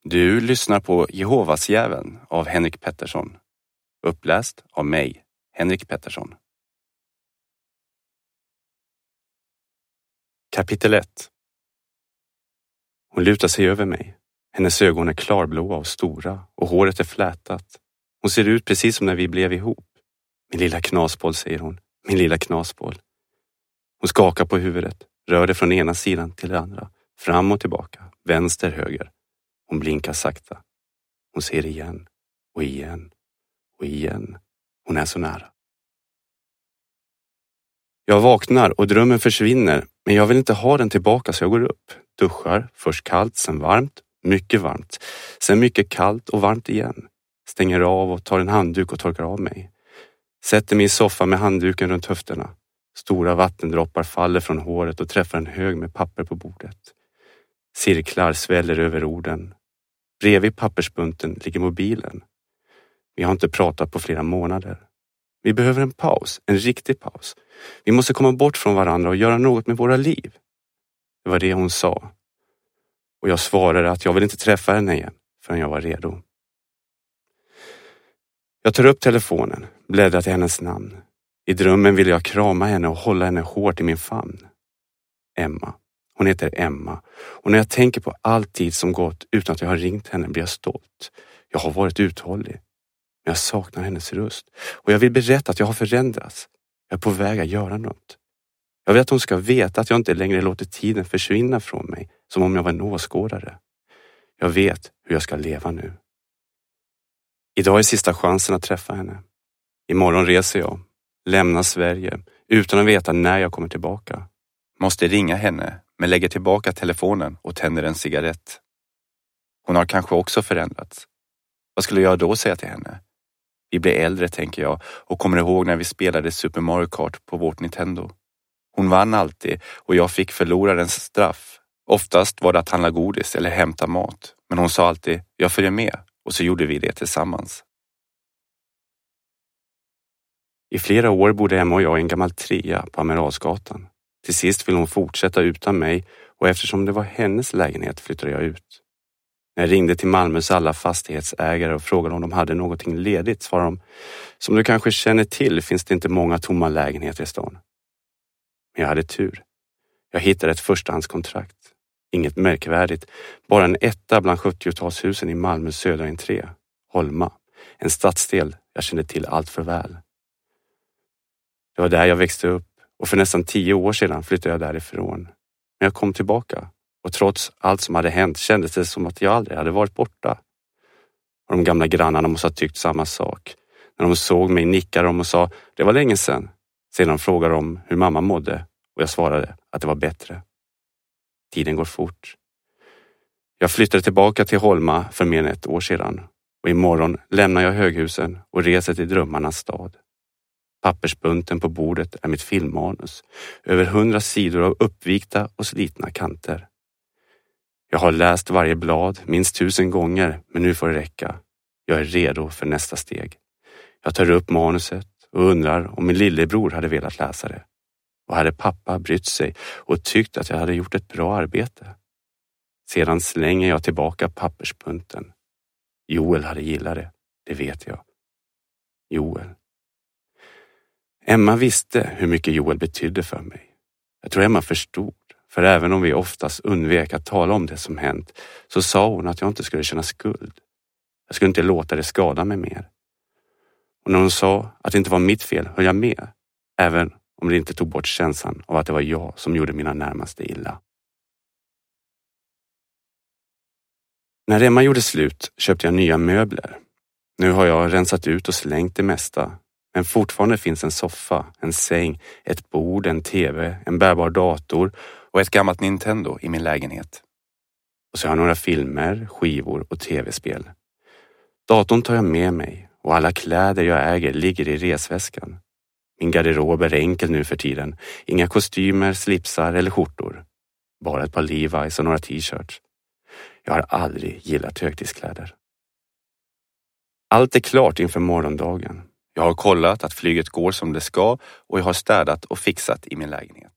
Du lyssnar på Jehovasjäveln av Henrik Pettersson. Uppläst av mig, Henrik Pettersson. Kapitel 1. Hon lutar sig över mig. Hennes ögon är klarblåa och stora och håret är flätat. Hon ser ut precis som när vi blev ihop. Min lilla knasboll, säger hon. Min lilla knasboll. Hon skakar på huvudet, rör det från ena sidan till den andra. Fram och tillbaka, vänster, höger. Hon blinkar sakta. Hon ser igen och igen och igen. Hon är så nära. Jag vaknar och drömmen försvinner, men jag vill inte ha den tillbaka så jag går upp. Duschar, först kallt, sen varmt, mycket varmt. Sen mycket kallt och varmt igen. Stänger av och tar en handduk och torkar av mig. Sätter mig i soffan med handduken runt höfterna. Stora vattendroppar faller från håret och träffar en hög med papper på bordet. Cirklar sväller över orden. Bredvid pappersbunten ligger mobilen. Vi har inte pratat på flera månader. Vi behöver en paus, en riktig paus. Vi måste komma bort från varandra och göra något med våra liv. Det var det hon sa. Och jag svarade att jag vill inte träffa henne igen förrän jag var redo. Jag tar upp telefonen, bläddrar till hennes namn. I drömmen vill jag krama henne och hålla henne hårt i min famn. Emma. Hon heter Emma. Och när jag tänker på all tid som gått utan att jag har ringt henne blir jag stolt. Jag har varit uthållig. Men jag saknar hennes röst. Och jag vill berätta att jag har förändrats. Jag är på väg att göra något. Jag vill att hon ska veta att jag inte längre låter tiden försvinna från mig som om jag var en åskådare. Jag vet hur jag ska leva nu. Idag är sista chansen att träffa henne. Imorgon reser jag. Lämnar Sverige utan att veta när jag kommer tillbaka. Måste ringa henne, men lägger tillbaka telefonen och tänder en cigarett. Hon har kanske också förändrats. Vad skulle jag då säga till henne? Vi blir äldre, tänker jag, och kommer ihåg när vi spelade Super Mario Kart på vårt Nintendo. Hon vann alltid och jag fick förlorarens straff. Oftast var det att handla godis eller hämta mat. Men hon sa alltid, jag följer med, och så gjorde vi det tillsammans. I flera år bodde Emma och jag i en gammal trea på Amiralsgatan. Till sist ville hon fortsätta utan mig och eftersom det var hennes lägenhet flyttade jag ut. När jag ringde till Malmös alla fastighetsägare och frågade om de hade någonting ledigt svarade de, som du kanske känner till finns det inte många tomma lägenheter i stan. Men jag hade tur. Jag hittade ett förstahandskontrakt. Inget märkvärdigt, bara en etta bland 70-talshusen i Malmös södra entré, Holma. En stadsdel jag kände till allt för väl. Det var där jag växte upp och för nästan 10 år sedan flyttade jag därifrån. Men jag kom tillbaka och trots allt som hade hänt kändes det som att jag aldrig hade varit borta. Och de gamla grannarna måste ha tyckt samma sak. När de såg mig nickade de och sa, det var länge sedan. Sedan frågade de hur mamma mådde och jag svarade att det var bättre. Tiden går fort. Jag flyttade tillbaka till Holma för mer än 1 år sedan och imorgon lämnar jag höghusen och reser till drömmarnas stad. Pappersbunten på bordet är mitt filmmanus. Över 100 sidor av uppvikta och slitna kanter. Jag har läst varje blad minst 1000 gånger, men nu får det räcka. Jag är redo för nästa steg. Jag tar upp manuset och undrar om min lillebror hade velat läsa det. Och hade pappa brytt sig och tyckt att jag hade gjort ett bra arbete. Sedan slänger jag tillbaka pappersbunten. Joel hade gillat det, det vet jag. Joel. Emma visste hur mycket Joel betydde för mig. Jag tror Emma förstod, för även om vi oftast undvek att tala om det som hänt så sa hon att jag inte skulle känna skuld. Jag skulle inte låta det skada mig mer. Och när hon sa att det inte var mitt fel höll jag med, även om det inte tog bort känslan av att det var jag som gjorde mina närmaste illa. När Emma gjorde slut köpte jag nya möbler. Nu har jag rensat ut och slängt det mesta. Men fortfarande finns en soffa, en säng, ett bord, en tv, en bärbar dator och ett gammalt Nintendo i min lägenhet. Och så har jag några filmer, skivor och tv-spel. Datorn tar jag med mig och alla kläder jag äger ligger i resväskan. Min garderob är enkel nu för tiden. Inga kostymer, slipsar eller skjortor. Bara ett par Levi's och några t-shirts. Jag har aldrig gillat högtidskläder. Allt är klart inför morgondagen. Jag har kollat att flyget går som det ska och jag har städat och fixat i min lägenhet.